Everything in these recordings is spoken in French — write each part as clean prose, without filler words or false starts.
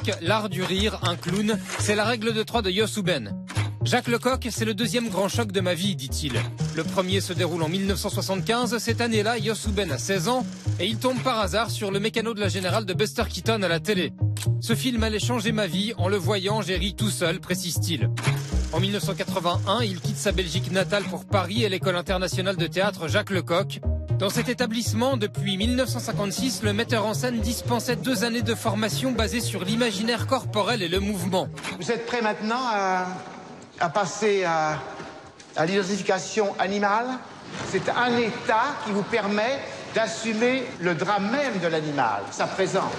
Lecoq, l'art du rire, un clown, c'est la règle de 3 de Jos Uben. Jacques Lecoq, c'est le deuxième grand choc de ma vie, dit-il. Le premier se déroule en 1975. Cette année-là, Jos Uben a 16 ans et il tombe par hasard sur le mécano de la Générale de Buster Keaton à la télé. Ce film allait changer ma vie. En le voyant, j'ai ri tout seul, précise-t-il. En 1981, il quitte sa Belgique natale pour Paris et l'école internationale de théâtre Jacques Lecoq. Dans cet établissement, depuis 1956, le metteur en scène dispensait 2 années de formation basée sur l'imaginaire corporel et le mouvement. Vous êtes prêts maintenant à passer à l'identification animale? C'est un état qui vous permet d'assumer le drame même de l'animal, sa présence.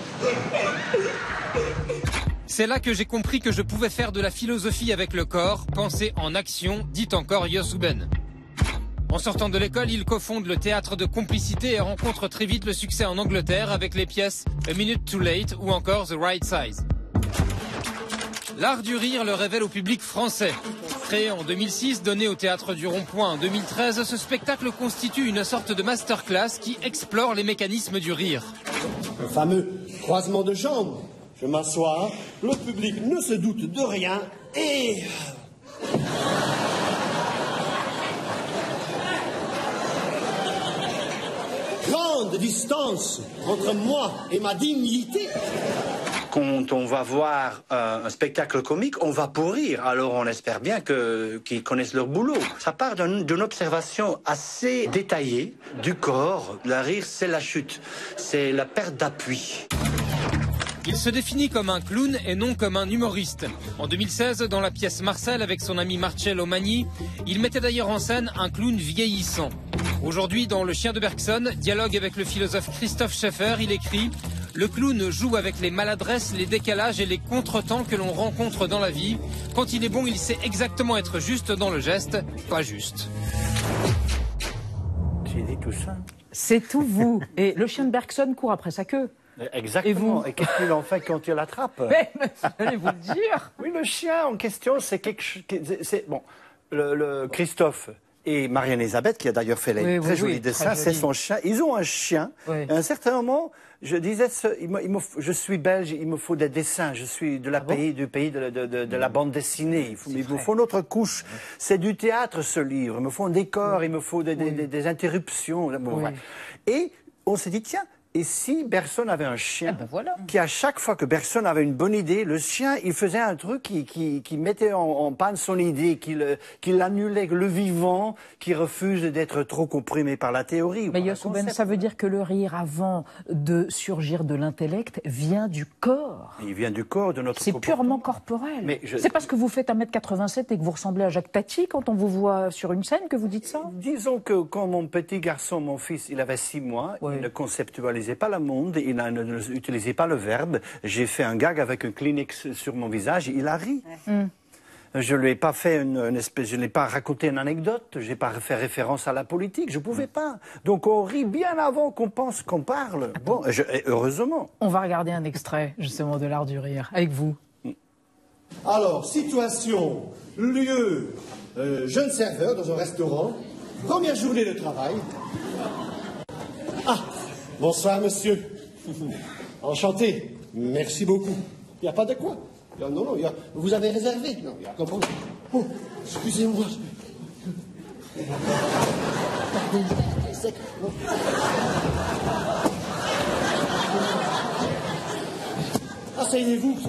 C'est là que j'ai compris que je pouvais faire de la philosophie avec le corps, penser en action, dit encore Jos Uben. En sortant de l'école, il cofonde le théâtre de complicité et rencontre très vite le succès en Angleterre avec les pièces A Minute Too Late ou encore The Right Size. L'art du rire le révèle au public français. Créé en 2006, donné au Théâtre du Rond-Point en 2013, ce spectacle constitue une sorte de masterclass qui explore les mécanismes du rire. Le fameux croisement de jambes. Je m'assois, le public ne se doute de rien et... grande distance entre moi et ma dignité. Quand on va voir un spectacle comique, on va pour rire. Alors on espère bien qu'ils connaissent leur boulot. Ça part d'une observation assez détaillée du corps. Le rire, c'est la chute, c'est la perte d'appui. Il se définit comme un clown et non comme un humoriste. En 2016, dans la pièce Marcel avec son ami Marcello Magni, il mettait d'ailleurs en scène un clown vieillissant. Aujourd'hui, dans Le Chien de Bergson, dialogue avec le philosophe Christophe Schaeffer, il écrit « Le clown joue avec les maladresses, les décalages et les contretemps que l'on rencontre dans la vie. Quand il est bon, il sait exactement être juste dans le geste, pas juste. » J'ai dit tout ça. C'est tout vous. Et le chien de Bergson court après sa queue. Exactement. Et qu'est-ce qu'il en fait quand il l'attrape? Mais allez vous le dire. Oui, le chien en question, c'est quelque chose... Bon, le Christophe et Marianne-Elisabeth, qui a d'ailleurs fait les très jolis dessins, c'est son chien. Ils ont un chien. Oui. À un certain moment, je disais, je suis belge, il me faut des dessins. Je suis de du pays de la bande dessinée. Il me faut une autre couche. Oui. C'est du théâtre, ce livre. Il me faut un décor, il me faut des interruptions. Bon, et on s'est dit, tiens, et si Bergson avait un chien, qui à chaque fois que Bergson avait une bonne idée, le chien, il faisait un truc qui mettait en panne son idée, qui annulait le vivant, qui refuse d'être trop comprimé par la théorie. Mais Jos Uben, ça veut dire que le rire, avant de surgir de l'intellect, vient du corps. Il vient du corps, de notre C'est purement corporel. C'est parce que vous faites 1m87 et que vous ressemblez à Jacques Tati quand on vous voit sur une scène que vous dites ça? Disons que quand mon petit garçon, mon fils, il avait 6 mois, il ne conceptualisait pas le monde, il n'utilisait pas le verbe. J'ai fait un gag avec un Kleenex sur mon visage, il a ri. Je ne lui ai pas fait je n'ai pas raconté une anecdote, je n'ai pas fait référence à la politique, je ne pouvais pas. Donc on rit bien avant qu'on pense qu'on parle. Bon, heureusement. On va regarder un extrait, justement, de l'art du rire, avec vous. Alors, situation, lieu, jeune serveur dans un restaurant, première journée de travail. Ah, bonsoir, monsieur. Enchanté. Merci beaucoup. Il n'y a pas de quoi. Non, vous avez réservé. Non, il y a pas de problème. Oh, excusez-moi. Asseyez-vous.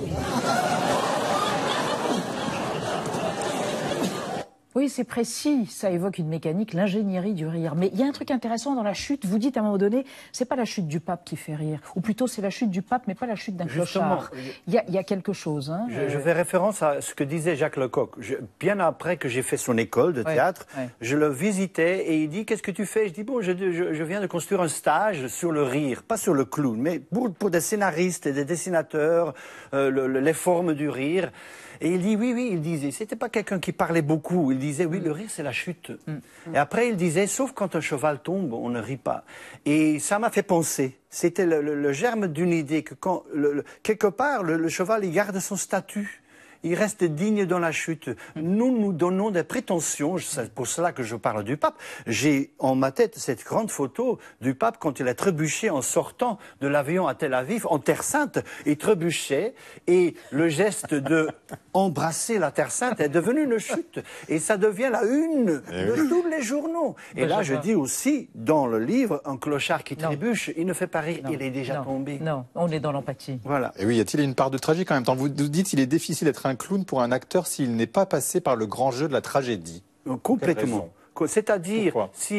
Oui, c'est précis, ça évoque une mécanique, l'ingénierie du rire. Mais il y a un truc intéressant dans la chute, vous dites à un moment donné, c'est pas la chute du pape qui fait rire, ou plutôt c'est la chute du pape, mais pas la chute d'un clochard. Il y a quelque chose. Hein, je fais référence à ce que disait Jacques Lecoq. Bien après que j'ai fait son école de théâtre, je le visitais et il dit, qu'est-ce que tu fais? Je dis, bon, je viens de construire un stage sur le rire, pas sur le clown, mais pour des scénaristes et des dessinateurs, les formes du rire. Et il dit, oui, il disait, c'était pas quelqu'un qui parlait beaucoup, il disait, oui, le rire c'est la chute. Et après il disait, sauf quand un cheval tombe, on ne rit pas. Et ça m'a fait penser, c'était le germe d'une idée que quelque part, le cheval, il garde son statut. il reste digne dans la chute. Nous nous donnons des prétentions, c'est pour cela que je parle du pape. J'ai en ma tête cette grande photo du pape quand il a trébuché en sortant de l'avion à Tel Aviv, en Terre Sainte. Il trébuchait et le geste de embrasser la Terre Sainte est devenu une chute. Et ça devient la une de tous les journaux. Et là, je dis aussi, dans le livre, un clochard qui trébuche, il ne fait pas rire, il est déjà tombé. Non, on est dans l'empathie. Voilà. Et oui, y a-t-il une part de tragique en même temps? Vous dites qu'il est difficile d'être un clown pour un acteur s'il n'est pas passé par le grand jeu de la tragédie. Complètement. C'est-à-dire,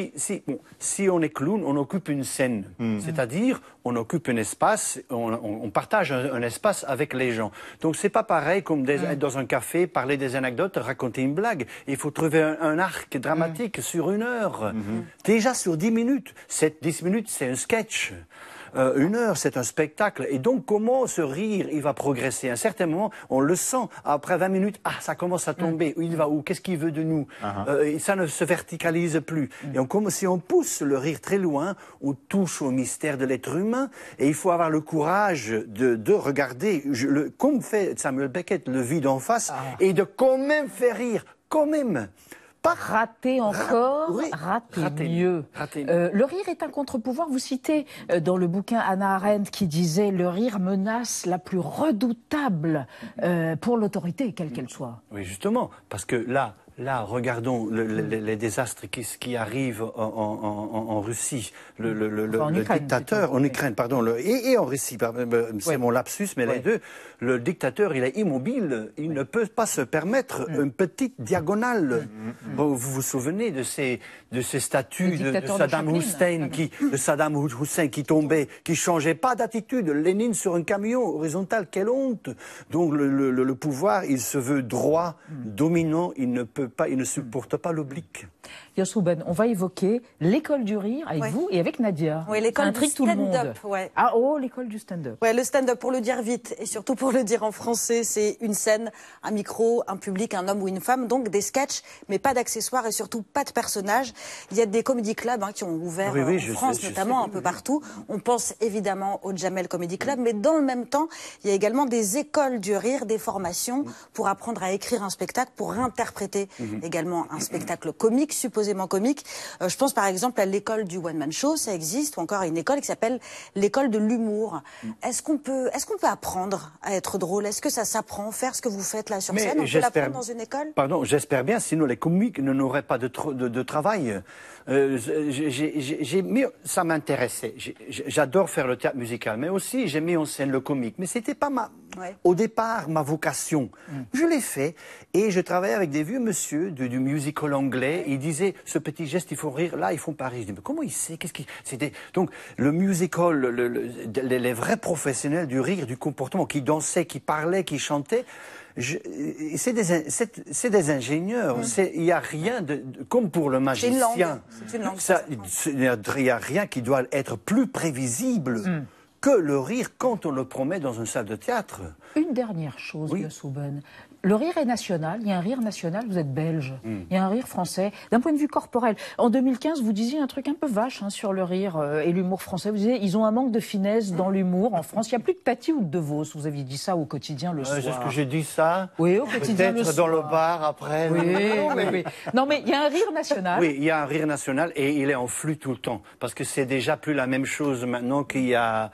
si on est clown, on occupe une scène. C'est-à-dire, on occupe un espace, on partage un espace avec les gens. Donc, c'est pas pareil comme être dans un café, parler des anecdotes, raconter une blague. Il faut trouver un arc dramatique sur 1 heure. Déjà sur 10 minutes. 10 minutes, c'est un sketch. 1 heure, c'est un spectacle. Et donc, comment ce rire, il va progresser? À un certain moment, on le sent. Après 20 minutes, ça commence à tomber. Il va où? Qu'est-ce qu'il veut de nous? Ça ne se verticalise plus. Et si on pousse le rire très loin, on touche au mystère de l'être humain. Et il faut avoir le courage de regarder, comme fait Samuel Beckett, le vide en face, et de quand même faire rire. Quand même. Pas rater encore, rater mieux. Le rire est un contre-pouvoir. Vous citez dans le bouquin Hannah Arendt qui disait « Le rire menace la plus redoutable pour l'autorité, quelle qu'elle soit ». Oui, justement, parce que là, regardons les désastres qui arrivent en Russie. Le dictateur, en Ukraine, pardon, et en Russie, c'est mon lapsus, mais les deux. Le dictateur, il est immobile, il ne peut pas se permettre une petite diagonale. Bon, vous vous souvenez de ces statues de Saddam Hussein qui tombait, qui changeait pas d'attitude. Lénine sur un camion horizontal, quelle honte! Donc le pouvoir, il se veut droit, dominant, il ne supporte pas l'oblique. Yossouben, on va évoquer l'école du rire avec vous et avec Nadia. Oui, l'école du stand-up. L'école du stand-up. Ouais, le stand-up, pour le dire vite et surtout pour le dire en français, c'est une scène, un micro, un public, un homme ou une femme, donc des sketchs, mais pas d'accessoires et surtout pas de personnages. Il y a des comedy clubs qui ont ouvert en France notamment, un peu partout. On pense évidemment au Jamel Comedy Club, mais dans le même temps, il y a également des écoles du rire, des formations pour apprendre à écrire un spectacle, pour interpréter également un spectacle comique, supposément comique. Je pense par exemple à l'école du one-man show, ça existe, ou encore à une école qui s'appelle l'école de l'humour. Est-ce qu'on peut apprendre à être drôle? Est-ce que ça s'apprend? Faire ce que vous faites là sur scène, on peut l'apprendre dans une école? Pardon, j'espère bien, sinon les comiques n'auraient pas de travail. Ça m'intéressait. J'adore faire le théâtre musical, mais aussi j'ai mis en scène le comique. Mais c'était pas au départ ma vocation. Je l'ai fait et je travaillais avec des vieux monsieur du musical anglais. Ils disaient ce petit geste, il faut rire. Là, ils font pas rire. Je dis mais comment il sait? C'était donc le musical, les vrais professionnels du rire, du comportement, qui dansaient, qui parlaient, qui chantaient. C'est des ingénieurs. Il n'y a rien comme pour le magicien. C'est une langue. Il n'y a rien qui doit être plus prévisible que le rire quand on le promet dans une salle de théâtre. Une dernière chose, Yossouben. Le rire est national, il y a un rire national, vous êtes belge, il y a un rire français. D'un point de vue corporel, en 2015, vous disiez un truc un peu vache sur le rire et l'humour français. Vous disiez, ils ont un manque de finesse dans l'humour. En France, il n'y a plus de Tati ou de Vos. Vous aviez dit ça au quotidien le soir. Est-ce que j'ai dit ça? Oui, au quotidien le soir. Peut-être dans le bar après. Oui. Non, mais il y a un rire national. Oui, il y a un rire national et il est en flux tout le temps. Parce que c'est déjà plus la même chose maintenant qu'il y a